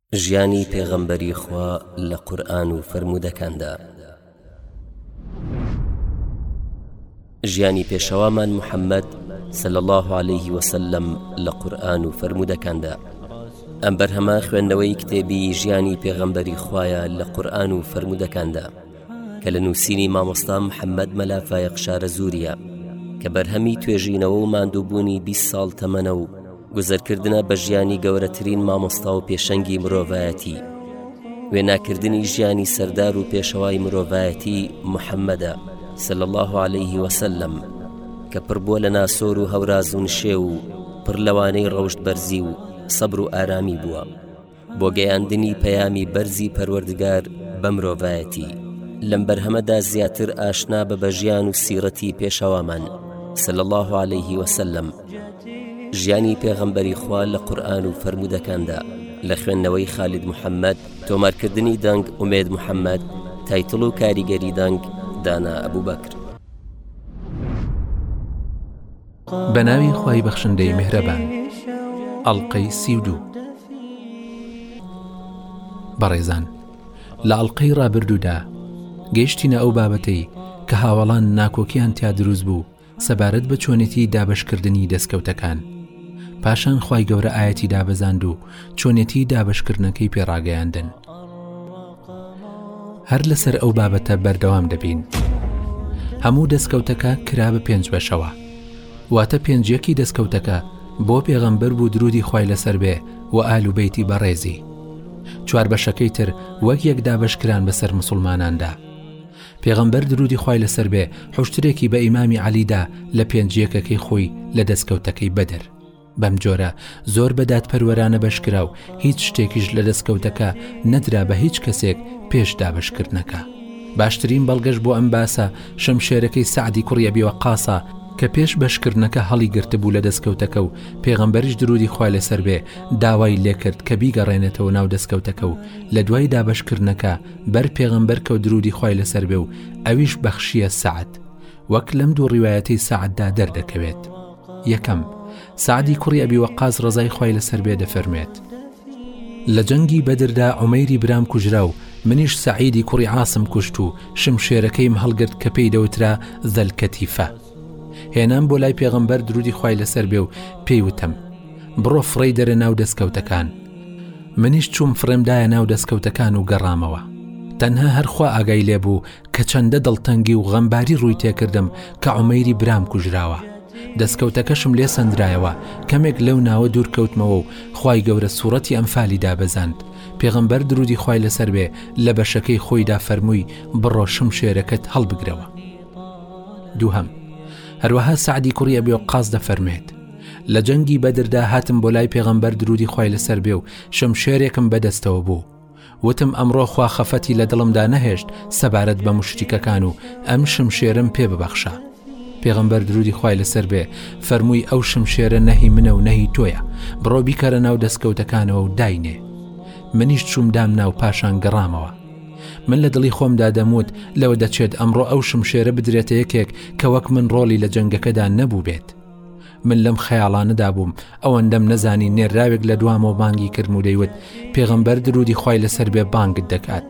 ژیانی پێغەمبەری خوا لە قورئان و فرموودەکاندا. ژیانی پێشەوامان محەممەد صلی الله عليه وسلم لە قورئان و فرموودەکاندا. ئەم بەرهەمە خوێندنەوەی کتێبی ژیانی پێغەمبەری خوایە لە قورئان و فرموودەکاندا کە لە نووسینی مامۆستا محەممەد مەلا فایق شارەزووریە کە بەرهەمی توێژینەوە و ماندووبوونی 20 ساڵ تەمەنە و گوزەرکردنە بە ژیانی گەورەترین مامۆستا و پێشەنگی مرۆڤایەتی، وێناکردنی ژیانی سەردار و پێشەوای مرۆڤایەتی محەممەدە صلی الله عليه وسلم کە پڕبووە لە ناسۆر و هەوراز و نشێ و پڕ لەوانەی ڕەوشت بەرزی و سەبر و ئارامی بووە بۆ گەیاندنی پەیامی بەرزی پەروەردگار بە مرۆڤایەتی. لەم بەرهەمەدا زیاتر ئاشنا بە ژیان و سیرەتی پێشەوامان صلی الله عليه وسلم، ژیانی پێغەمبەری خوا لە قورئان و فرموودەکاندا لە خوێندنەوەی خالید محەممەد، تۆمارکردنی دەنگ ئومێد محەممەد، تایتڵ و کاریگەری دەنگ دانا ئەبوبەکر. بەناوی خوای بەخشندەی میهرەبان. ئەڵقەی 32. بەڕێزان، لە ئەڵقەی ڕابردوودا گەیشتینە ئەو بابەتەی کە هاوڵان ناکۆکیان تیا دروست بوو سەبارەت بە چۆنێتی دابەشکردنی دەستکەوتەکان. پاشان خوای گەورە ئاەتی دابەزاند و چۆنێتی دابەشکردنەکەی پێڕاگەیاندن. هەر لەسەر ئەو بابەتە بەردەوام دەبین. هەموو دەستکەوتەکە کرا بە 5 بەشەوە، واتە 5یەکی دەستکەوتەکە بۆ پێغەمبەر بوو درودی خوای لەسەر بێ و ئال و بەیتی بەڕێزی. 4 بەشەکەی تر وەک یەک دابەشکران بەسەر مسلماناندا. پێغەمبەر درودی خوای لەسەر بێ حوشترێکی بە ئیمامی عەلیدا لە 5یەکەکەی خۆی لە دەستکەوتەکەی بەدر. بەم جۆرە زۆر بەدات پەروەرانە بەشکرا و هیچ شتێکیش لە دەستکەوتەکە نەدرا بە هیچ کەسێک پێش دابەشکردنەکە. باشترین بەڵگەش بۆ ئەم باسە شەمشێرەکەی سەعدی کوڕی ئەبی وەقاسە کە پێش بەشکردنەکە هەڵی گرتبوو لە دەستکەوتەکە و پێغەمبەریش درودی خوای لەسەر بێ داوای لێکرد کە بیگەڕێنێتەوە ناو دەستکەوتەکە و لە دوای دابەشکردنەکە بەر پێغەمبەر کەوت درودی خوای لەسەر بێ و ئەویش بەخشیە سەعد، وەک لەم دوو ڕیوایەتی سەعددا دەردەکەوێت. یەکەم، سەعدی کوڕی ئەبی وەقاس ڕەزای خوای لەسەر بێ دەفەرمێت: لە جەنگی بەدردا عومەیری برام کوژرا و منیش سەعیدی کوڕی عاسم کوشت و شمشێرەکەیم هەڵگرت کە پێی دەوترا زەلکەتیفە. هێنام بۆ لای پێغەمبەر درودی خوای لەسەر بێ و پێی وتم: بڕۆ فڕێی دەرە ناو دەستکەوتەکان. منیش چوم فڕێمدایە ناو دەستکەوتەکان و گەڕامەوە. تەنها هەرخوا ئاگای لێبوو کە چەندە دڵتەنگی و غەمباری ڕووی تێکردم کە عومەیری برام کوژراوە. دەستکەوتەکەشم لێ سەندرایەوە. کەمێک لەو ناوە دوور کەوتمەوە و خوای گەورە سوورەتی ئەمفالی دابەزاند. پێغەمبەر درودی خوای لەسەر بێ لە بەشەکەی خۆیدا فەرمووی: بڕۆ شمشێرەکەت هەڵبگرەوە. دووهەم، هەروەها سەعدی کوڕی ئەبی وەقاس دەفەرمێت: لە جەنگی بەدردا هاتم بۆ لای پێغەمبەر درودی خوای لەسەر بێ و شمشێرێکم بەدەستەوە بوو. وتم ئەمڕۆ خوا خەفەتی لە دڵمدا نەهێشت سەبارەت بە مشریکەکان و ئەم شمشێرم پێ ببەخشە. پێغەمبەر درودی خوای لەسەر بێ فەرمووی: ئەو شمشێرە نەهی منە و نەهی تۆیە، بڕۆ بیکەرە ناو دەستکەوتەکانەوە و داینێ. منیش چوم دام ناو پاشان گەڕامەوە. من لە دڵی خۆمدا دەموت لەوە دەچێت ئەمڕۆ ئەو شمشێرە بدرێتە یەکێک کە وەک من ڕۆڵی لە جەنگەکەدا نەبوو بێت. من لەم خەیاڵانەدا بووم، ئەوەندەم نەزانی نێراوێک لە دوامەوە بانگی کرد و دەیوت: پێغەمبەر درودی خوای لەسەر بێ بانگت دەکات.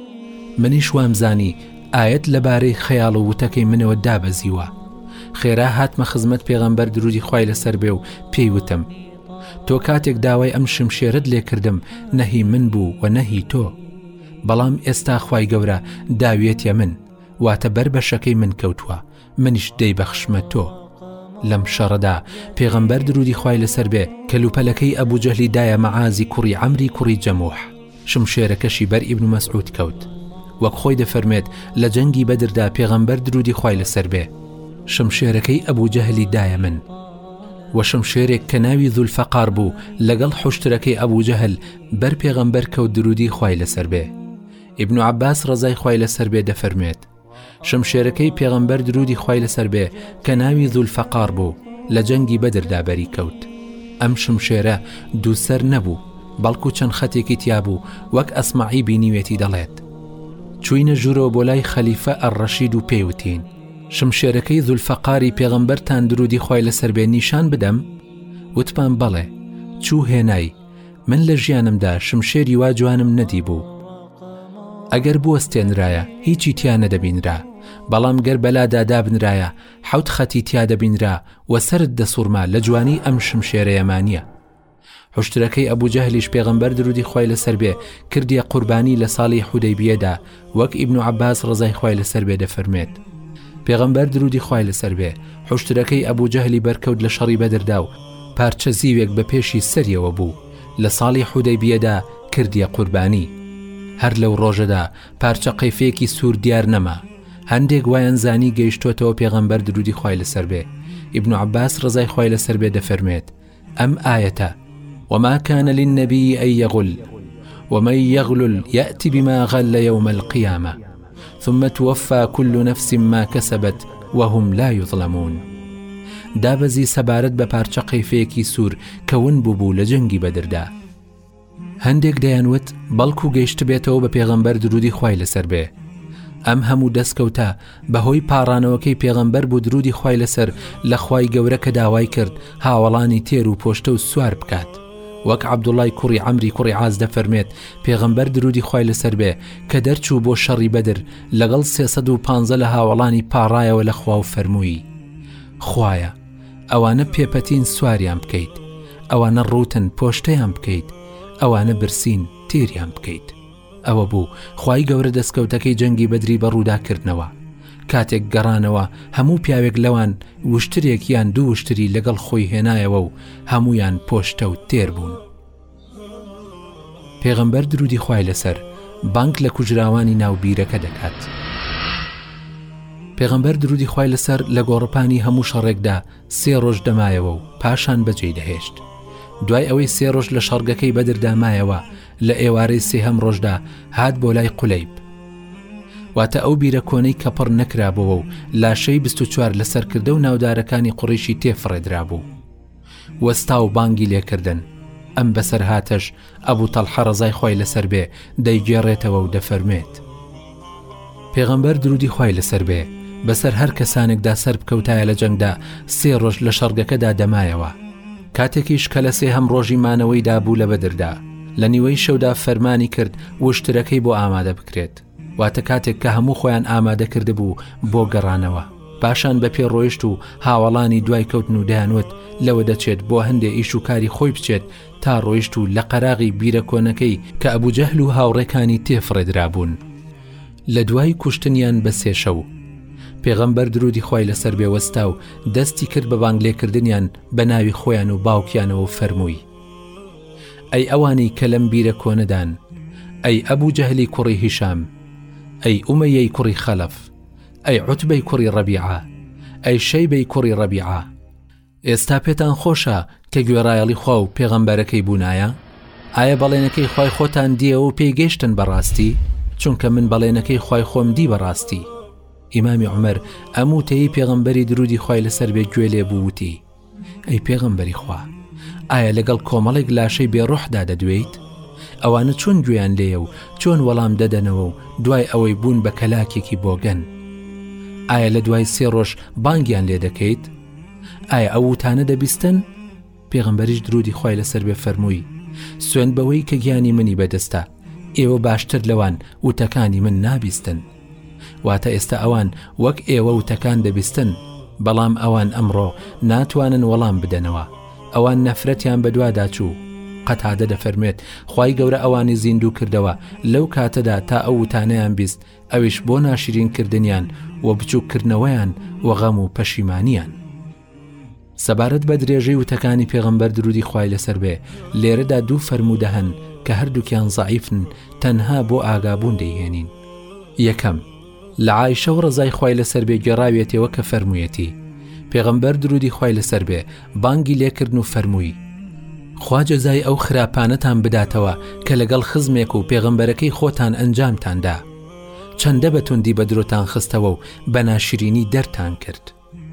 منیش وامزانی ئاەت لەبارەی خەیاڵ و وتەکەی منەوە دابەزیوە. خێرا هاتمە خزمەت پێغەمبەر درودی خوای لەسەر بێ و پێی وتم: تۆ کاتێک داوای ئەم شمشێرت لێ کردم نەهی من بوو و نەهی تۆ، بەڵام ئێستا خوای گەورە داوێتە من، واتە بەر بەشەکەی من کەوتووە، منیش دەیبەخشمە تۆ. لەم شەڕەدا پێغەمبەر درودی خوای لەسەر بێ کەلوپەلەکەی ئەبوو جەهلی دایە مەعازی کوڕی عەمری کوڕی جەموح. شمشێرەکەشی بەر ئیبن مەسعود کەوت. وەک خۆی دەفەرمێت لە جەنگی بەدردا پێغەمبەر درودی خوای لەسەر بێ شمشێرەکەی ئەبوو جەهلی دایە من، و شمشێرێک کە ناوی زولفەقار بوو لەگەڵ حوشترەکەی ئەبوو جەهل بەر پێغەمبەر کەوت درودی خوای لەسەر بێ. ئیبن عەباس ڕەزای خوای لەسەر بێ دەفەرمێت: شمشێرەکەی پێغەمبەر درودی خوای لەسەر بێ کە ناوی زولفەقار بوو لە جەنگی بەدردا بەری کەوت. ئەم شمشێرە دووسەر نەبوو، بەڵکو چەند خەتێکی تیا بوو وەک ئەسمەعی بینیوێتی دەڵێت. چووینە ژوورەوە بۆ لای خەلیفە ئەڕەشید و پێیوتین: شمشێرەکەی زولفەقاری پێغەمبەرتان درودی خوای لەسەر بێ نیشان بدەم؟ وتمان بەڵێ. چوو هێنای. من لە ژیانمدا شمشێری وا جوانم نەدی بوو. ئەگەر بوەستێنرایە هیچی تیا نەدەبینرا، بەڵام گەر بەلادا دابنرایە 7 خەتی تیا دەبینرا و سرت دەسوورما لە جوانی ئەم شمشێرەیەمانیە. حوشترەکەی ئەبوو جەهلیش پێغەمبەر درودی خوای لەسەر بێ کردیە قوربانی لە ساڵی حودەیبیەدا، وەک ئیبن عەباس ڕزای خوای لەسەر بێ دەفەرمێت. پێغەمبەر درودی خوای لەسەر بێ حوشترەکەی ئەبوو جەهلی بەرکەوت لە شەڕی بەدردا و پارچە زیوێک بە پێشی سەریەوە بوو، لە ساڵی حودەیبیەدا کردیە قوربانی. هەر لەو ڕۆژەدا پارچە قەیفەیەکی سوور دیار نەما. هەندێک وایان زانی گەیشتوتەوە پێغەمبەر درودی خوای لەسەر بێ. ئیبن عەباس ڕزای خوای لەسەر بێ دەفەرمێت ئەم ئایەتە: وما كان للنبي أن يغل ومن يغلل يأتي بما غل يوم القيامة ثم توفى كل نفس ما كسبت وهم لا يظلمون. دابزی سەبارەت بە پارچە قەیفەیەکی سوور کەون بوو لە جەنگی بەدردا. هەندێک دەیانوت بەڵکو گەیشت بێتەوە بە پێغەمبەر درودی خوای لەسەر بێ. ئەم هەموو دەستکەوتە بەهۆی پاڕانەوەکەی پێغەمبەر بۆ درودی خوای لەسەر لە خوای گەورە کە داوای کرد هاوڵانی تێر و پۆشتە و سوار بکات. وەک عەبدوڵای کوڕی عەمری کوڕی عاز دەفەرمێت پێغەمبەر درودی خوای لەسەر بێ کە دەرچوو بۆ شەڕی بەدر لەگەڵ 315 لە هاوڵانی پاڕایەوە لە خوا و فەرمووی: خوایە ئەوانە پێپەتین سواریان بکەیت، ئەوانە ڕوتن پۆشتەیان بکەیت، ئەوانە برسین تێریان بکەیت. ئەوە بوو خوای گەورە دەستکەوتەکەی جەنگی بەدری بەڕووداکردنەوە. کاتێک گەڕانەوە هەموو پیاوێک لەوان وشترێک یان دوو وشتری لەگەڵ خۆی هێنایەوە و هەمویان پۆشتە و تێر بوون. پێغەمبەر درودی خوای لەسەر بانگ لە کوژراوانی ناوبیرەکە دەکات. پێغەمبەر درودی خوای لەسەر لە گۆڕپانی هەموو شەڕێکدا 3 ڕۆژ دەمایەوە و پاشان بەجێی دەهێشت. دوای ئەوەی 3 ڕۆژ لە شەڕگەکەی بەدردا مایەوە لە ئێوارەی 3هەم ڕۆژدا هات بۆ لای قولەیب. واتە ئەو بیرە کۆنەی کە پڕ نەکرابەوە و لاشەی 24 لەسەر کردە و ناودارەکانی قوڕیشی تێفڕێدرا بوو. وەستا و بانگی لێکردن. ئەم بەسەر هاتەش ئەبوو تەڵحە ڕزای خوای لەسەر بێ دەیگێڕێتەوە و دەفەرمێت: پێغەمبەر درودی خوای لەسەر بێ بەسەر هەر کەسانێکدا سەر بکەوتایە لە جەنگدا 3 ڕۆژ لە شەڕگەکەدا دەمایەوە. کاتێکیش کە لە 3هەم ڕۆژی مانەوەی دابوو لە بەدردا لە نیوەی شەودا فەرمانی کرد وشترەکەی بۆ ئامادە بکرێت. واتە کاتێک کە هەموو خۆیان ئامادە کرده بوو بۆ گەڕانەوە. پاشان بە پێ ڕۆیشت و هاوڵانی دوای کەوتن و دەیانوت لەوە دەچێت بۆ هەندێ ئیش و کاری خۆی بچێت تا ڕۆیشت و لە قەراغی بیرە کۆنەکەی کە ئەبوو جەهل و هاوڕێکانی تێفڕێدرا بوون. لە دوای کوشتنیان بە 3 شەو پێغەمبەر درودی خوای لەسەر بێ وەستا و دەستی کرد بە بانگ لێکردنیان بە ناوی خۆیان و باوکیانەوە فەرمووی: ئەی ئەوانی کە لەم بیرە کۆنەدان، ئەی ئەبوو جەهلی کوڕی هیشام، ئەی ئومەیەی کوڕی خەلەف، ئەی عوتبەی کوڕی ڕەبیعە، ئەی شەیبەی کوڕی ڕەبیعە، ئێستا پێتان خۆشە کە گوێڕایەڵی خوا و پێغەمبەرەکەی بوونایە؟ ئایا بەڵێنەکەی خوای خۆتان دیەوە و پێی گەیشتن بەڕاستی؟ چونکە من بەڵێنەکەی خوای خۆم دی بەڕاستی. ئیمامی عومەر ئەموو تێی پێغەمبەری درودی خوای لەسەر بێ گوێ لێ بووتی: ئەی پێغەمبەری خوا، ئایا لەگەڵ کۆمەڵێک لاشەی بێڕوحدا دەدوێیت؟ ئەوانە چۆن گوێیان لێیە و چۆن وەڵام دەدەنەوە و دوای ئەوەی بوون بە کەلاکێکی بۆگەن؟ ئایا لە دوای 3 ڕۆژ بانگیان لێ دەکەیت؟ ئایا ئەو وتانە دەبیستن؟ پێغەمبەریش درودی خوای لەسەر بێ فەرمووی: سوێن بەوەی کە گیانی منی بەدەستە، ئێوە باشتر لەوان وتەکانی من نابیستن. واتە ئێستا ئەوان وەک ئێوە وتەکان دەبیستن، بەڵام ئەوان ئەمڕۆ ناتوانن وەڵام بدەنەوە. ئەوان نەفرەتیان بەدوادا چوو. قەتادە دەفەرمێت خوای گەورە ئەوانی زیندوو کردەوە لەو کاتەدا تا ئەو وتانەیان بیست، ئەویش بۆ ناشرینکردنیان و بچووکردنەوەیان و غەم و پەشیمانیان. سەبارەت بە درێژەی وتەکانی پێغەمبەر درودی خوای لەسەر بێ لێرەدا 2 فەرموودە هەن کە هەردووکیان زەعیفن، تەنها بۆ ئاگابوون دەیهێنین. یەکەم، لە عایشە و ڕزای خوای لەسەر بێ گێڕاوێتەوە کە فەرموویەتی پێغەمبەر درودی خوای لەسەر بێ بانگی لێکردن و فەرمووی: خوا جەزای ئەو خراپانەتان بداتەوە کە لەگەڵ خزمێک و پێغەمبەرەکەی خۆتان ئەنجامتاندا، چەندە بەتوندی بە درۆتان خستەوە و بە ناشرینی دەرتان کرد.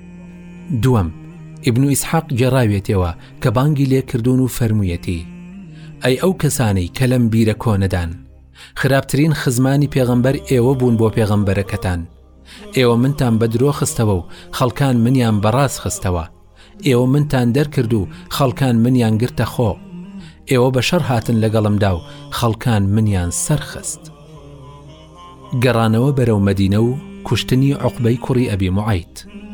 دووەم، ئیبن ئیسحاق گێڕاوێتەوە کە بانگی لێکردون و فەرموویەتی: ئەی ئەو کەسانەی کە لەم بیرە کۆنەدان، خراپترین خزمانی پێغەمبەر ئێوە بوون بۆ پێغەمبەرەکەتان. ئێوە منتان بە درۆ خستەوە و خەڵکان منیان بەڕاست خستەوە. ئێوە منتان دەرکرد و خەڵکان منیان گرتە خۆ. ئێوە بە شەڕ هاتن لەگەڵمدا و خەڵکان منیان سەرخست. گەڕانەوە بەرەو مەدینە و کوشتنی عوقبەی کوڕی ئەبی موعەیت.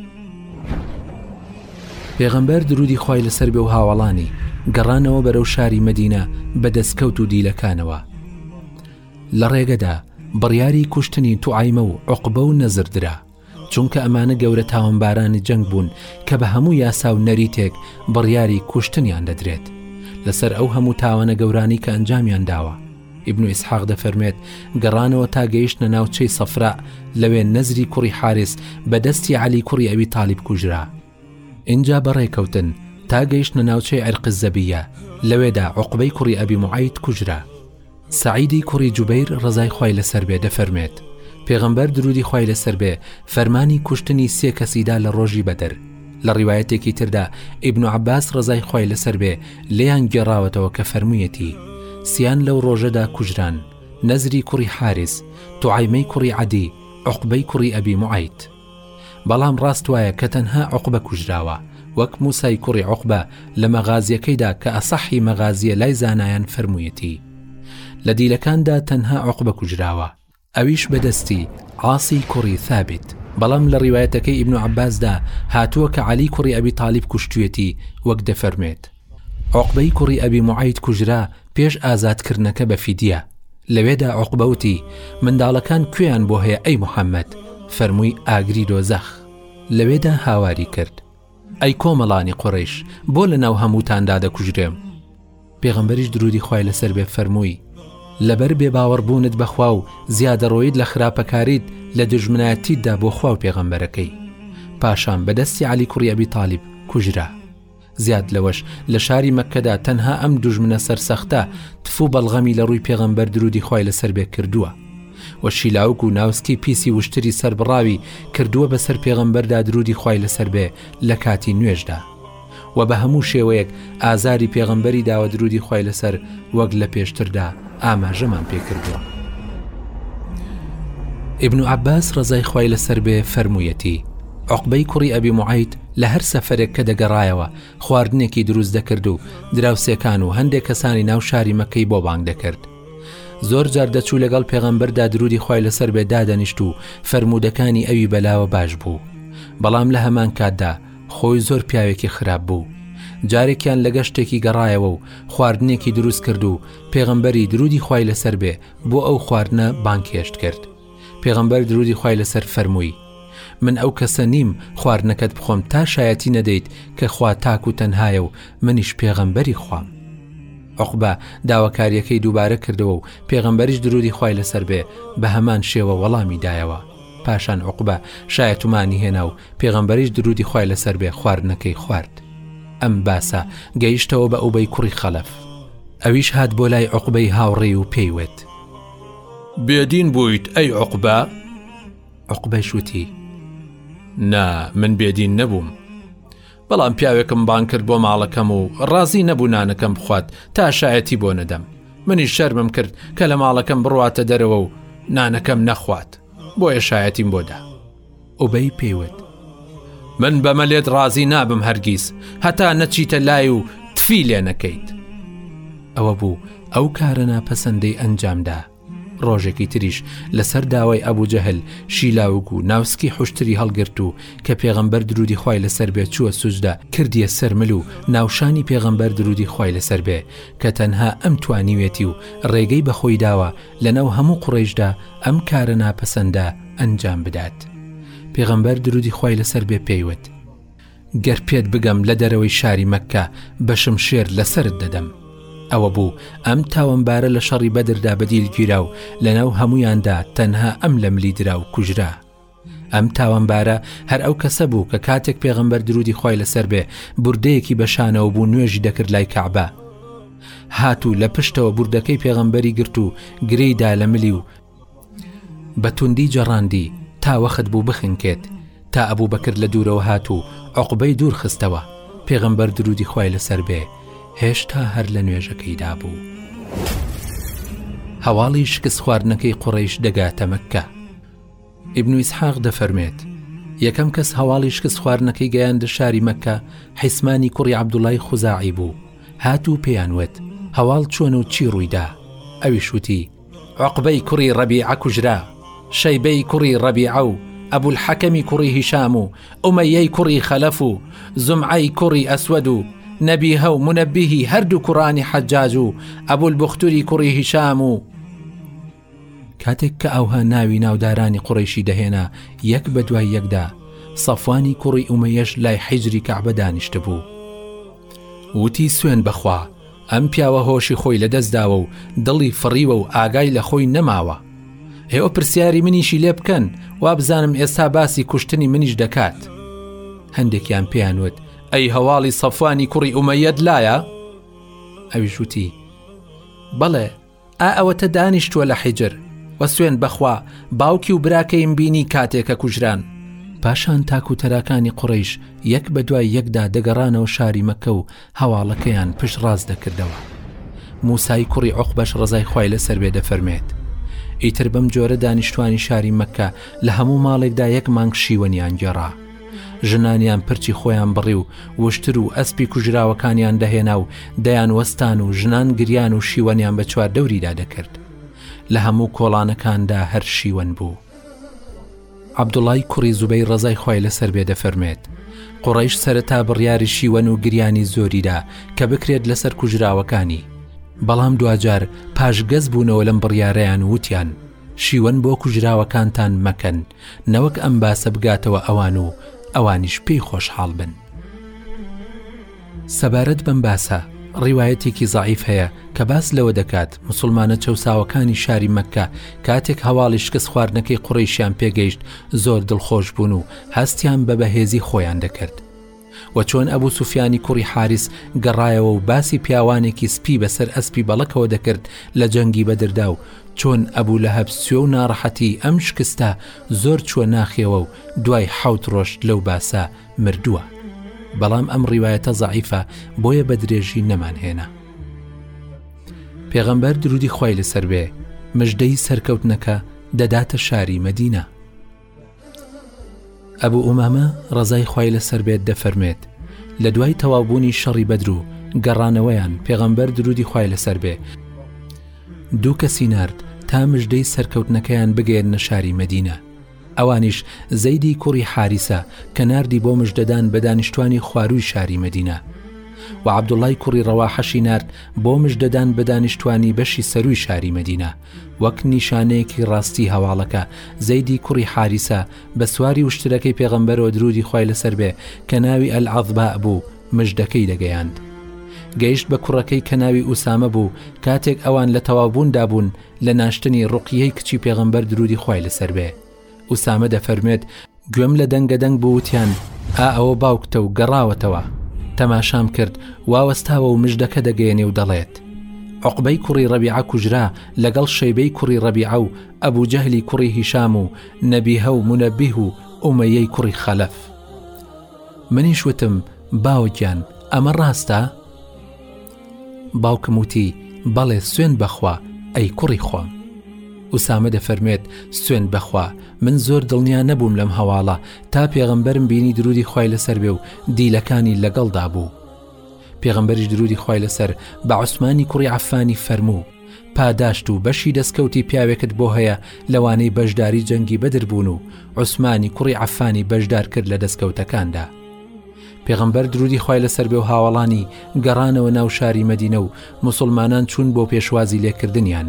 پێغەمبەر درودی خوای لەسەر بێ و هاوڵانی گەڕانەوە بەرەو شاری مەدینە بە دەستکەوت و دیلەکانەوە. لە ڕێگەدا بڕیاری کوشتنی توعایمە و عوقبە و نەزردرا، چونکە ئەمانە گەورە تاوانبارانی جەنگ بوون کە بە هەموو یاسا و نەریتێک بڕیاری کوشتنیان دەدرێت لەسەر ئەو هەموو تاوانە گەورانی کە ئەنجامیان داوە. ئیبن ئیسحاق دەفەرمێت گەڕانەوە تا گەیشتنە ناوچەی سەفرا، لەوێ نەزری کوڕی حارس بە دەستی عەلی کوڕی ئەبی تاڵیب کوژرا. اینجا بەڕێکەوتن تا گەیشتنە ناوچەی عرق الزەبیە، لەوێدا عوقبەی کوڕی ئەبی موعەیت کوژرا. سعیدی کوڕی جوبەیر ڕزای خوای لەسەر بێ دەفەرمێت پێغەمبەر درودی خوای لەسەر بێ فەرمانی کوشتنی 3 کەسیدا لە ڕۆژی بەدەر. لە ڕیوایەتێکی تردا ئیبن عەباس ڕزای خوای لەسەر بێ لێیان گێڕاوەتەوە کە فەرموویەتی 3 لەو ڕۆژەدا کوژران: نەزری کوڕی حارس، توعایمەی کوڕی عەدی، عوقبەی کوڕی ئەبی موعەیت. بەڵام ڕاست وایە کە تەنها عوقبە کوژراوە، وەک موسای کوڕی عوقبە لە مەغازیەکەیدا کە ئەسەحی مەغازیە لای زانایان فەرموویەتی. لە دیلەکاندا تەنها عوقبە کوژراوە، ئەویش بەدەستی عاسی کوڕی ثابت. بەڵام لە ڕیوایەتەکەی ئیبن عەباسدا هاتووە کە عەلی کوڕی ئەبی تاڵیب کوشتوێتی، وەک دەفەرمێت عوقبەی کوڕی ئەبی موعەیت کوژرا پێش ئازادکردنەکە بە فیدیە. لەوێدا عوقبەوتی منداڵەکان کوێیان بۆ هەیە ئەی موحەممەد؟ فەرمووی ئاگری دۆزەخ. لەوێدا هاواری کرد ئەی کۆمەڵانی قوڕیش، بۆ لە ناو هەمووتاندا دەکوژرێم. پێغەمبەریش درودی خوای لەسەر بێ فەرمووی لەبەر بێباوەڕبوونت بەخوا و زیادەڕۆیت لە خراپەکاریت لە دژمنایەتیتدا بۆ خوا و پێغەمبەرەکەی. پاشان بەدەستی عەلی کوڕی ئەبی تاڵیب کوژرا. زیاد لەوەش لە شاری مەککەدا تەنها ئەم دوژمنە سەرسەختە تفو بەڵغەمی لە ڕووی پێغەمبەر درودی خوای لەسەر بێ کردووە و شیلاوک و ناوسکی پیسی وشتری سەربڕاوی کردووە بەسەر پێغەمبەردا درودی خوای لەسەر بێ لە کاتی نوێژدا و بە هەموو شێوەیەک ئازاری پێغەمبەری داوە درودی خوای لەسەر وەک لە پێشتردا ئاماژەمان پێکردووە. ئیبن عەباس ڕزای خوای لەسەر بێ فەرموویەتی عوقبەی کوڕی ئەبی موعەیت لە هەر سەفەرێک کە دەگەڕایەوە خواردنێکی دروست دەکرد و دراوسێکان و هەندێک کەسانی ناو شاری مەکەی بۆ بانگ دەکرد. زۆر جار دەچوو لەگەڵ پێغەمبەردا درودی خوای لەسەر بێ دادەنیشت و فەرمودەکانی ئەوی بەلاوە باش بوو. بەڵام لە هەمان کاتدا خۆی زۆر پیاوێکی خراپ بوو. جارێکیان لە گەشتێکی گەڕایەوە و خواردنێکی دروست کرد و پێغەمبەری درودی خوای لەسەر بێ بۆ ئەو خواردنە بانکێشت کرد. پێغەمبەر درودی خوای لەسەر فەرمووی من ئەو کەسە نیم خواردنەکەت بخۆم تا شایەتی نەدەیت کە خوا تاک و تەنهایە و منیش پێغەمبەری خوام. عوقبە داواکاریەکەی دووبارە کردەوە و پێغەمبەریش درودی خوای لەسەر بێ بە هەمان شێوە وەڵامی دایەوە. پاشان عوقبە شایەتمانی هێنا و پێغەمبەریش درودی خوای لەسەر بێ خواردنەکەی خوارد. ئەم باسە گەیشتەوە بە ئوبەی کوڕی خەلەف. ئەویش هات بۆ لای عوقبەی هاوڕێی و پێیوێت بێدین بوویت ئەی عوقبە؟ عوقبەیش وتی نا من بێدین نەبووم، بەڵام پیاوێکم بان کرد بۆ ماڵەکەم و ڕازی نەبوو نانەکەم بخوات تا شایەتی بۆ نەدەم. منی شەرمم کرد کە لە ماڵەکەم بڕواتە دەرەوە و نانەکەم نەخوات، بۆیە شایەتیم بۆدا. ئوبەی پێیوت من بەمە لێت ڕازی نابم هەرگیز هەتا نەچیتە لای و تفی لێ نەکەیت. ئەوە بوو ئەو کارە ناپەسەندەی ئەنجامدا. ڕۆژێکی تریش لەسەر داوای ئەبوو جەهل شیلاوک و ناوسکی حوشتری هەڵگرت و کە پێغەمبەر درودی خوای لەسەر بێ چووە سوجدا کردیە سەرمل و ناوشانی پێغەمبەر درودی خوای لەسەر بێ کە تەنها ئەم توانیوێتی و ڕێگەی بەخۆی داوە لەناو هەموو قوڕیشدا ئەم کارە ناپەسەندە ئەنجام بدات. پێغەمبەر درودی خوای لەسەر بێ پێیوت گەر پێت بگەم لە دەرەوەی شاری مەککە بەشم شێر لەسەرت دەدەم. ئەوە بوو ئەم تاوانبارە لە شەڕی بەدردا بەدیلگیرا و لەناو هەمویاندا تەنها ئەم لە ملی درا و کوژرا. ئەم تاوانبارە هەر ئەو کەسە بوو کە کاتێک پێغەمبەر درودی خوای لەسەر بێ بوردەیەکی بەشانەوە بوو نوێژی دەکرد لای کەعبە. هاتوو لە پشتەوە بوردەکەی پێغەمبەری گرت و گرەیدا لە ملی و بە توندی جەڕاندی تا وەخت بوو بخنکێت تا ئەبوو بەکر لە دوورەوە هاتوو عوقبەی دوور خستەوە. پێغەمبەر درودی خوای لەسەر بێ هێشتا هەر لە نوێژەکەیدا بوو. هەواڵی شکست خواردنەکەی قوڕیش دەگاتە مەککە. ئیبن ئیسحاق دەفەرمێت یەکەم کەس هەواڵی شکست خواردنەکەی گەیاندە شاری مەککە حیسمانی کوڕی عەبدوڵای خوزاعی بوو. هاتوو پێیانوت هەواڵ چۆن و چی ڕوویدا؟ ئەویش وتی عقبەی کوڕی ڕەبیعە کوژرا، شەیبەی کوڕی ڕەبیعە و ئەبوو الحەکەمی کوڕی هیشام و ئومەیەی کوڕی خەلەف و زومعەی کوڕی ئەسوەد و نەبیهە و منەبیهی هەردوو کوڕانی حەجاج و ئەبوو البوختوری کوڕی هیشام. و کاتێک کە ئەوها ناوی ناودارانی قوڕیشی دەهێنا یەک بە دوای یەکدا، سەفوانی کوڕی ئومەیەش لای حیجری کەعبە دانیشتە بوو. وتی سوێن بەخوا، ئەم پیاوە هۆشی خۆی لەدەستداوە و دڵی فڕیوە و ئاگای لە خۆی نەماوە. ئێوە پرسیاری منیشی لێ بکەن، وا بزانم ئێستا باسی کوشتنی منیش دەکات. هەندێکیان پێیانوت ئەی هەواڵی سەفوانی کوڕی ئومەیەت لایە؟ ئەویش وتی بەڵێ، ئەوەتە دانیشتووە لە حیجر، وە سوێن بەخوا باوکی و براکەیم بینی کاتێکە کوژران. پاشان تاکو تەراکانی قوڕیش یەک بە دوای یەکدا دەگەڕانەوە شاری مەکە و هەواڵەکەیان پشت ڕاست دەکردەوە. موسای کوڕی عوقبەش ڕزای خوای لەسەر بێ دەفەرمێت ئیتر بەم جۆرە دانیشتوانی شاری مەکە لە هەموو ماڵێکدا یەک مانگ شیوەنیان گێڕا. ژنانیان پرچی خۆیان بڕی و وشتر و ئەسپی کوژراوەکانیان دەهێنا و دەیان وەستان و ژنان گریان و شیوەنیان بە چوار دەوریدا دەکرد. لە هەموو کۆڵانەکاندا هەر شیوەن بوو. عەبدوڵای کوڕی زوبەی ڕزای خوای لەسەر بێ دەفەرمێت قوڕیش سەرەتا بڕیاری شیوەن و گریانی زۆریدا کە بکرێت لەسەر کوژراوەکانی، بەڵام دوجار پاشگەز بوونەوە لەم بڕیارەیان وتیان شیوەن بۆ کوژراوەکانتان مەکەن، نەوەک ئەم باسە بگاتەوە ئەوان و ئەوانیش پێی خۆشحاڵ بن. سەبارەت بەم باسە ڕیوایەتێکی زەعیف هەیە کە باس لەوە دەکات موسڵمانە چەوساوەکانی شاری مەککە کاتێک هەواڵی شکست خواردنەکەی قوڕیشیان پێگەیشت زۆر دڵخۆش بوون و هەستیان بە بەهێزی خۆیان دەکرد. و چۆن ئەبوو سوفیانی کوڕی حارس گەڕایەوە و باسی پیاوانێکی سپی بەسەر ئەسپی بەڵەکەوە دەکرد لە جەنگی بەدردا و چۆن ئەبوو لەهەب سوێ و ناڕەحەتی ئەم شکستە زۆر چووە ناخێوە و دوای 7 ڕۆژ لەو باسە مردووە. بەڵام ئەم ڕیوایەتە زەعیفە بۆیە بە درێژی نەمانهێنا. پێغەمبەر درودی خوای لەسەر بێ مژدەی سەرکەوتنەکە دەداتە شاری مەدینە. ئەبوو ئومامە ڕزای خوای لەسەر بێت دەفەرمێت لە دوای تەواوبوونی شەڕی بەدر و گەڕانەوەیان پێغەمبەر درودی خوای لەسەر بێ 2 کەسی نارد تا مژدەی سەرکەوتنەکەیان بگەێنە شاری مەدینە. ئەوانیش زەیدی کوڕی حارسە کە ناردی بۆ مژدەدان بە دانیشتوانی خواروی شاری مەدینە، و عەبدوڵای کوڕی ڕەواحەشی نارد بۆ مژدەدان بە دانیشتوانی بەشی سەروی شاری مەدینە. وەک نیشانەیەکی ڕاستی هەواڵەکە زەیدی کوڕی حارسە بە سواری وشترەکەی پێغەمبەرەوە درودی خوای لەسەر بێ کە ناوی ئەلعەضباء بوو مژدەکەی دەگەیاند. گەیشت بە کوڕەکەی کە ناوی ئوسامە بوو. کاتێک ئەوان لە تەواوبووندا بوون لە ناشتنی ڕوقیەی کچی پێغەمبەر درودی خوای لەسەر بێ، ئوسامە دەفەرمێت گوێم لە دەنگەدەنگ بووتیان ئەوە باوکتە و گەڕاوەتەوە. تەماشام کرد واوەستاوە و مژدەکە دەگەێنێ و دەڵێت عوقبەی کوڕی ڕەبیعە کوژرا لەگەڵ شەیبەی کوڕی ڕەبیعە و ئەبوو جەهلی کوڕی هیشام و نەبیهە و منەبیه و ئومەیەی کوڕی خەلەف. منیش وتم باوکیان ئەمە ڕاستە؟ باوکم وتی بەڵێ سوێن بەخوا ئەی کوڕی خۆم. ئوسامە دەفەرمێت سوێن بەخوا من زۆر دڵنیا نەبووم لەم هەواڵە تا پێغەمبەرم بینی درودی خوای لەسەر بێ و دیلەکانی لەگەڵدا بوو. پێغەمبەریش درودی خوای لەسەر بە عوسمانی کوڕی عەفانی فەرموو پاداشت و بەشی دەستکەوتی پیاوێکت بۆ هەیە لەوانەی بەشداری جەنگی بەدر بوون و عوسمانی کوڕی عەفانی بەشدار کرد لە دەستکەوتەکاندا. پێغەمبەر درودی خوای لەسەر بێ و هاوڵانی گەڕانەوە ناو شاری مەدینە و موسڵمانان چوون بۆ پێشوازی لێکردنیان.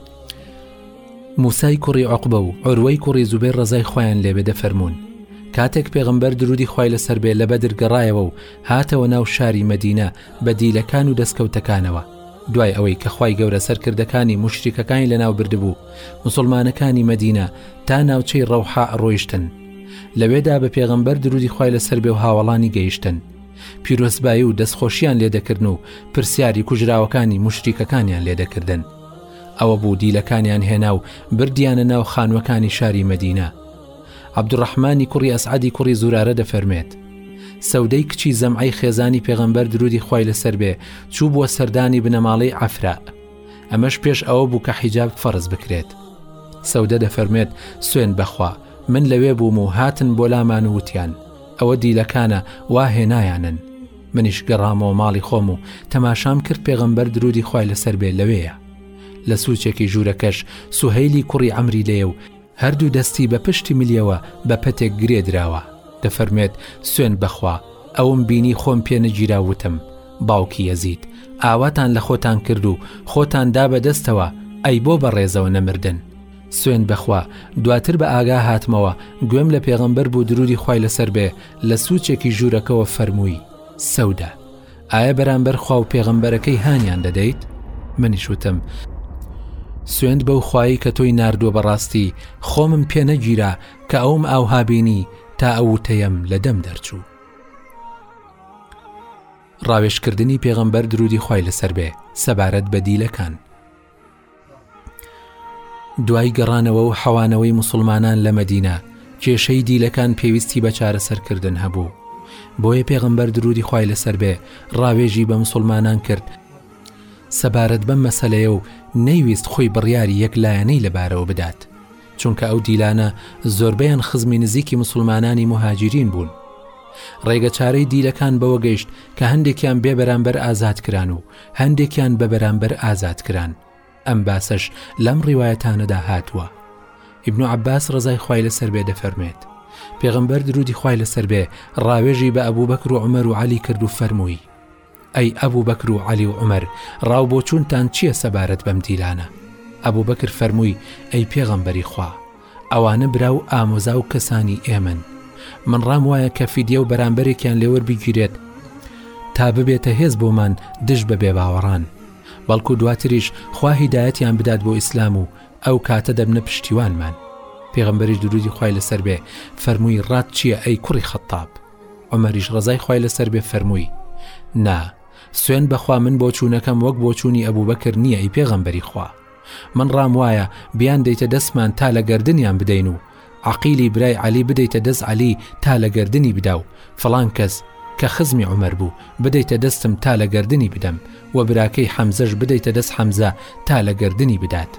موسای کوڕی عوقبە و عوروەی کوڕی زوبەیر ڕزای خۆیان لێبێ دەفەرمون کاتێک پێغەمبەر درودی خوای لەسەر بێ لە بەدر گەڕایەوە و هاتەوە ناو شاری مەدینە بە دیلەکان و دەستکەوتەکانەوە. دوای ئەوەی کە خوای گەورە سەرکردەکانی مشریکەکانی لەناو بردبوو، موسڵمانەکانی مەدینە تا ناوچەی ڕەوحا ڕۆیشتن. لەوێدا بە پێغەمبەر درودی خوای لەسەر بێ و هاوڵانی گەیشتن. پیرۆزبایی و دەستخۆشیان لێدەکردن و پرسیاری کوژراوەکانی مشریکەکانیان لێدەکردن. ئەوە بوو دیلەکانیان هێنا و بردیانە ناو خانوەکانی شاری مەدینە. عەبدوڕەحمانی کوڕی ئەسعەدی کوڕی زورارە دەفەرمێت سەودەی کچی زەمعەی خێزانی پێغەمبەر درودی خوای لەسەر بێ چوو بووە سەردانی بنەماڵەی عەفرا. ئەمەش پێش ئەوە بوو کە حیجاب فەرز بکرێت. سەودە دەفەرمێت سوێن بەخوا من لەوێ بووم و هاتن بۆ لامان وتیان ئەوە دیلەکانە وا هێنایانن. منیش گەڕامەوە ماڵی خۆم و تەماشام کرد پێغەمبەر درودی خوای لەسەر بێ لەوەیە. لە سوچێکی ژوورەکەش سوهەیلی کوڕی عەمری لێیە و هەردوو دەستی بە پشتی ملیەوە بە پەتێک گرێ درراوە. دەفەرمێت سوێن بەخوا ئەوم بینی خۆم پێ نەگیراوتم باوکی یەزید ئاواتان لە خۆتان کرد و خۆتان دا بەدەستەوە ئەی بۆ بە ڕێزەوە نەمردن. سوێن بەخوا دواتر بە ئاگا هاتمەوە گوێم لە پێغەمبەر بوو درودی خوای لەسەر بێ لە سوچێکی ژوورەکەەوە فەرمووی سەودە ئایا بەرامبەر خوا و پێغەمبەرەکەی هانیان دەدەیت؟ منیش وتم سوێند بەو خوایی کە تۆی ناردووە بەڕاستی خۆمم پێ نەگیرا کە ئەوم ئاوها بینی تا ئەو وتەیەم لە دەم دەرچوو. ڕاوێژکردنی پێغەمبەر درودی خوای لەسەر بێ سەبارەت بە دیلەکان. دوای گەڕانەوە و حەوانەوەی موسڵمانان لە مەدینە کێشەی دیلەکان پێویستی بە چارەسەرکردن هەبوو. بۆیە پێغەمبەر درودی خوای لەسەر بێ ڕاوێژی بە موسڵمانان کرد سەبارەت بەم مەسەلەیە و نەیویست خۆی بڕیاری یەکلایەنەی لەبارەوە بدات، چونکە ئەو دیلانە زۆربەیان خزمی نزیکی موسڵمانانی مهاجرین بوون. ڕێگە چارەی دیلەکان بەوە گەیشت کە هەندێکیان بێ بەرامبەر ئازاد کران و هەندێکیان بە بەرامبەر ئازاد کران. ئەم باسەش لەم ڕیوایەتانەدا هاتووە. ئیبن عەباس ڕەزای خوای لەسەر بێ دەفەرمێت پێغەمبەر درودی خوای لەسەر بێ ڕاوێژی بە ئەبوو بەکر و عومەر و عەلی کرد و فەرمووی ئەی ئەبوو بەکر و عەلی و عومەر ڕاو بۆ چوونتان چییە سەبارەت بەم دیلانە؟ ئەبوو بەکر فەرمووی ئەی پێغەمبەری خوا ئەوانە برا و ئامۆزا و کەسانی ئێمن، من ڕام وایە کە فیدیە و بەرامبەرێکیان لێوەربگیرێت تا ببێتە هێز بۆمان دژ بە بێباوەڕان، بەڵکو دواتریش خوا هیدایەتیان بدات بۆ ئیسلام و ئەو کاتە دەبنە پشتیوانمان. پێغەمبەریش درودی خوای لەسەر بێ فەرمووی ڕات چییە ئەی کوڕی خەتاب؟ عومەریش ڕەزای خوای لەسەر بێ فەرمووی نا سوێن بەخوا من بۆ چوونەکەم وەک بۆ چوونی ئەبوو بەکر نییە ئەی پێغەمبەری خوا، من ڕام وایە بیان دەیتە دەستمان تا لە گەردنیان بدەین و عەقیلی برای عەلی بدەیتە دەست عەلی تا لە گەردنی بدا و فڵان کەس کە خزمی عومەر بوو بدەیتە دەستم تا لە گەردنی بدەم و براکەی حەمزەش بدەیتە دەست حەمزە تا لە گەردنی بدات.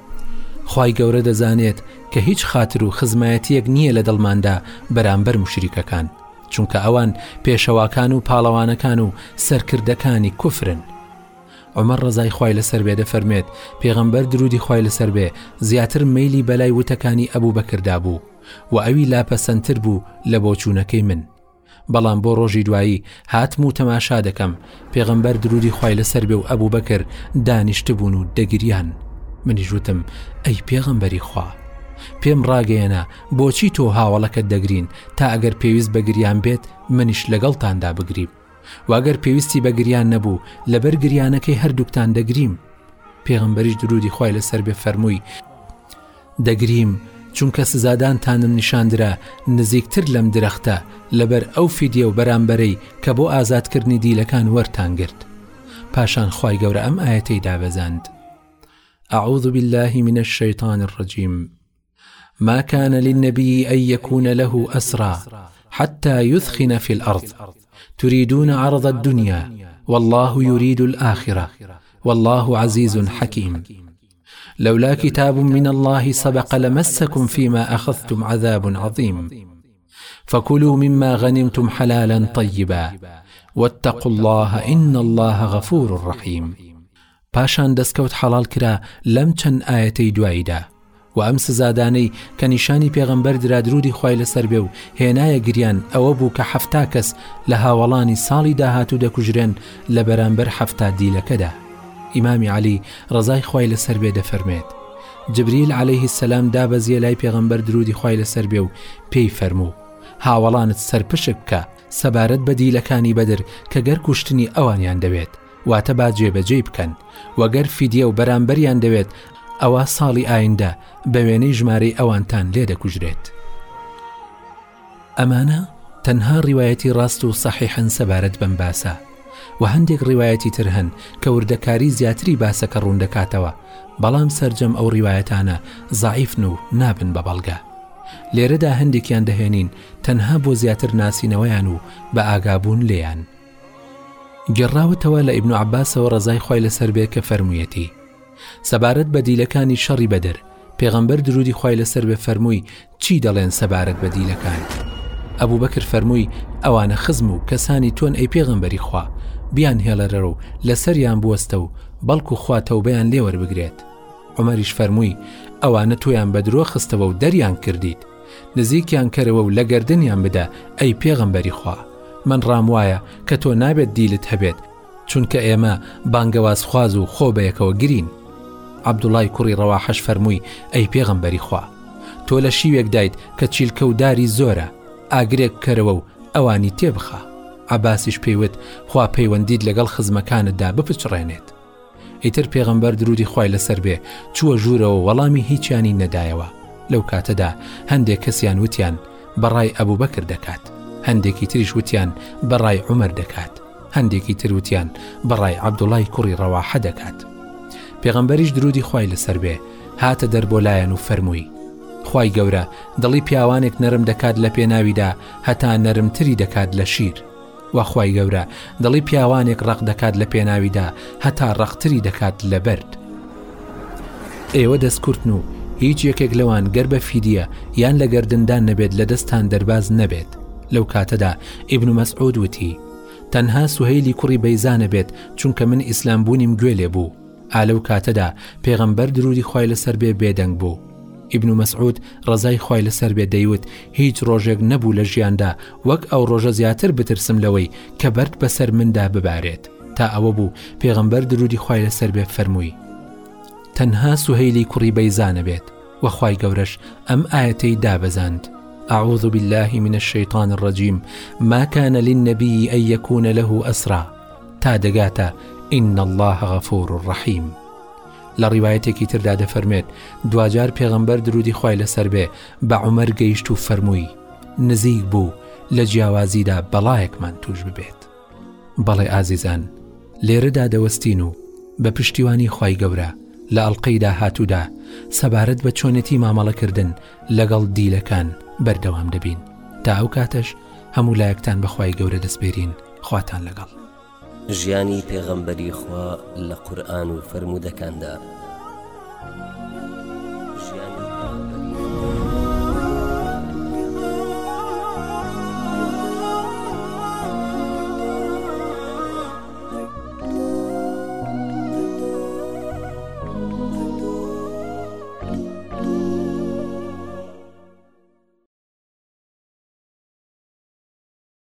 خوای گەورە دەزانێت کە هیچ خاتر و خزمایەتیەک نییە لە دڵماندا بەرامبەر موشریکەکان، چونکە ئەوان پێشەواکان و پاڵەوانەکان و سەرکردەکانی کوفرن. عومەر ڕەزای خوای لەسەر بێ دەفەرمێت پێغەمبەر درودی خوای لەسەر بێ زیاتر مەیلی بەلای وتەکانی ئەبوو بەکردا بوو و ئەوی لاپەسەندتر بوو لە بۆچوونەکەی من. بەڵام بۆ ڕۆژی دوایی هاتم و تەماشا دەکەم پێغەمبەر درودی خوای لەسەر بێ و ئەبوو بەکر دانیشتبوون و دەگریان. منیش وتم ئەی پێغەمبەری خوا پێم ڕاگەیەنە بۆچی تۆ هاوڵەکەت دەگرین تا ئەگەر پێویست بە گریان بێت منیش لەگەڵتاندا بگریم، واگەر پێویستی بە گریان نەبوو لەبەر گریانەکەی هەردووکتان دەگریم. پێغەمبەریش درودی خوای لەسەر بێ فەرمووی دەگریم چونکە سزادانتانم نیشاندرا نزیکتر لەم درەختە لەبەر ئەو فیدیە و بەرامبەرەی کە بۆ ئازادکردنی دیلەکان وەرتان گرت. پاشان خوای گەورە ئەم ئاەتەی دابەزاند أعوذ بالله من الشيطان الرجيم ما كان للنبي أن يكون له أسرى حتى يثخن في الأرض تريدون عرض الدنيا والله يريد الآخرة والله عزيز حكيم لولا كتاب من الله سبق لمسكم فيما أخذتم عذاب عظيم فكلوا مما غنمتم حلالا طيبا واتقوا الله إن الله غفور رحيم. پاشان دەستکەوت حەڵال کرا لەم چەند ئاەتەی دواییدا و ئەم سزادانەی کە نیشانی پێغەمبەر درا درودی خوای لەسەر بێ و هێنایە گریان ئەوە بوو کە 70 کەس لە هاوڵانی ساڵی داهاتوو دەکوژرێن لە بەرامبەر 70 دیلەکەدا. ئیمامی عەلی ڕەزای خوای لەسەر بێ دەفەرمێت جبریل عەلەیهی سەلام دابەزیە لای پێغەمبەر درودی خوای لەسەر بێ و پێی فەرموو هاوڵانت سەرپشک بکە سەبارەت بە دیلەکانی بەدر کە گەر کوشتنی ئەوانیان دەوێت واتە با جێبەجێ بکەن وەگەر فیدیە و بەرامبەریان دەوێت ئەوە ساڵی ئایندە بە وێنەی ژمارەی ئەوانتان لێ دەکوژرێت. ئەمانە تەنها ڕیوایەتی ڕاست و سەحیحن سەبارەت بەم باسە و هەندێک ڕیوایەتی تر هەن کە وردەکاری زیاتری باسەکە ڕوون دەکاتەوە، بەڵام سەرجەم ئەو ڕیوایەتانە زەعیفن و نابن بە بەڵگە. لێرەدا هەندێکیان دەهێنین تەنها بۆ زیاتر ناسینەوەیان و بە ئاگابوون لێیان. گەڕاوەتەوە لە ئیبن عەباسەوە ڕەزای خوای لەسەر بێ کە فەرموویەتی سەبارەت بە دیلەکانی شەڕی بەدر پێغەمبەر درودی خوای لەسەر بێ فەرمووی چی دەڵێن سەبارەت بە دیلەکان؟ ئەبوو بەکر فەرمووی ئەوانە خزم و کەسانی تۆن ئەی پێغەمبەری خوا بیان هێڵەرەرە و لەسەریان بوەستە و بەڵکو خوا تەوبەیان لێ وەربگرێت. عومەریش فەرمووی ئەوانە تۆیان بە درۆ خستەوە و دەریان کردیت، نزیکیان کەرەوە و لە گەردنیان بدە ئەی پێغەمبەری خوا، من ڕام وایە کە تۆ نابێت دیلت هەبێت چونکە ئێمە بانگەواز خواز و خۆ بەیەکەوە گرین. عەبدوڵای کوڕی ڕەواحەش فەرمووی ئەی پێغەمبەری خوا، تۆ لە شیوێک دایت کە چیلکە و داری زۆرە، ئاگرێک کەرەوە و ئەوانی تێبخە. عەباسیش پێیوت خوا پەیوەندیت لەگەڵ خزمەکانتدا بپچڕێنێت. ئیتر پێغەمبەر درودی خوای لەسەر بێ چووە ژوورەوە وەڵامی هیچیانی نەدایەوە. لەو کاتەدا هەندێک کەسیان وتیان بەڕای ئەبوو بەکر دەکات، هەندێکی تریش وتیان بەڕای عومەر دەکات، هەندێکی تر وتیان بەڕای عەبدوڵای کوڕی ڕەواحە دەکات. پێغەمبەریش درودی خوای لەسەر بێ هاتە دەربۆ لایەن و فەرمووی خوای گەورە دڵی پیاوانێک نەرم دەکات لە پێناویدا هەتا نەرمتری دەکات لە شیر، وەخوای گەورە دڵی پیاوانێک ڕق دەکات لە پێناویدا هەتا ڕقتری دەکات لە بەرد. ئێوە دەستکورتن و هیچ یەکێک لەوان گەر بە فیدیە یان لە گەردندان نەبێت لە دەستان دەرباز نەبێت. لەو کاتەدا ئیبن مەسعود وتی تەنها سوهەیلی کوڕی بەیزانە بێت چونکە من ئیسلام بوونیم گوێ لێ بوو. ئالەو کاتەدا پێغەمبەر درودی خوای لەسەر بێ بێدەنگ بوو. ئیبن مەسعود ڕزای خوای لەسەر بێ دەیوت هیچ ڕۆژێک نەبوو لە ژیاندا وەک ئەو ڕۆژە زیاتر بترسم لەوەی کە بەرد بەسەر مندا ببارێت. تا ئەوە بوو پێغەمبەر درودی خوای لەسەر بێ فەرمووی تەنها سوهەیلی کوڕی بەیزانە بێت، وەخوای گەورەش ئەم ئاەتەی دابەزاند أعوذ بالله من الشيطان الرجيم ما كان للنبي أن يكون له أسرى تا دەگاتە إن الله غفور رحيم. لە ڕیوایەتێکی تردا دەفەرمێت دوجار پێغەمبەر درودی خوای لەسەر بێ بە عومەر گەیشت و فەرمووی نزیک بوو لە جیاوازیدا بەڵایەکمان توش ببێت. بەڵێ ئازیزان، لێرەدا دەوەستین و بە پشتیوانی خوای گەورە لە ئەڵقەیدا هاتوودا سەبارەت بە چۆنێتی مامەڵەکردن لەگەڵ دیلەکان بەردەوام دەبین. تا ئەو کاتەش هەموو لایەکتان بەخوای گەورە دەستبێرین. خواتان لەگەڵ. ژیانی پێغەمبەری خوا لە قورئان و فەرموودەکاندا.